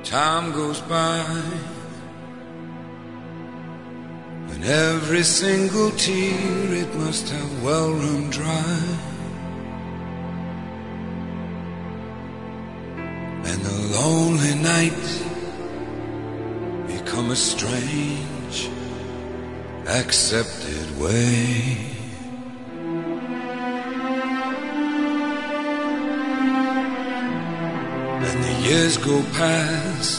Time goes by, and every single tear it must have well run dry, and the lonely night become a strange, accepted way. And the years go past,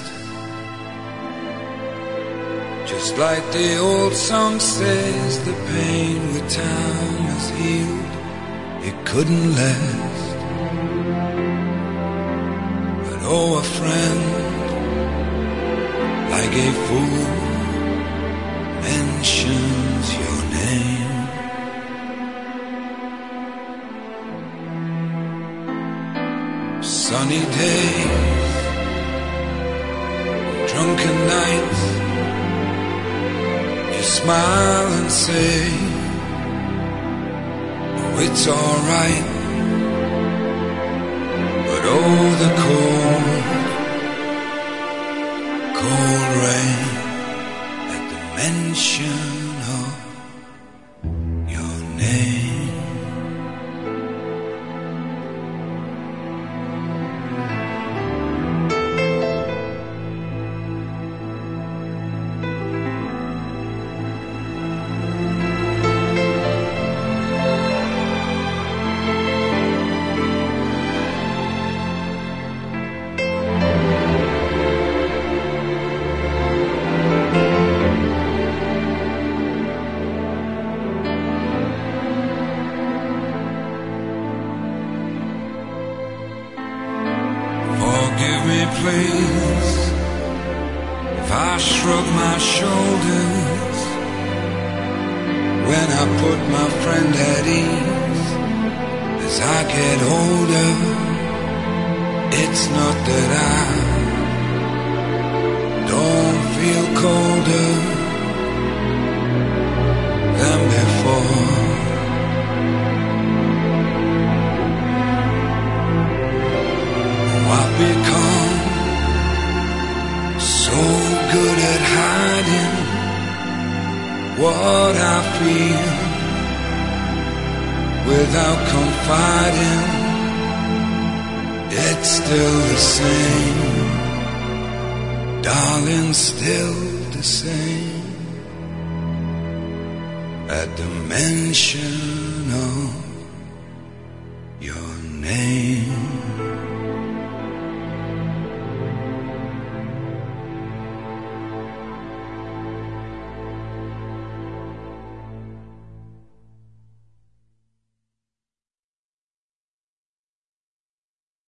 just like the old song says, the pain with time has healed, it couldn't last. But oh, a friend, like a fool, mentions your name. Sunny days, drunken nights, you smile and say, oh, it's alright. But oh, the cold rain at the mention of your name. Forgive me, please, if I shrug my shoulders when I put my friend at ease. As I get older, it's not that I don't feel colder than before. I've become so good at hiding what I feel without confiding. It's still the same, darling, still the same. At the mention of your name.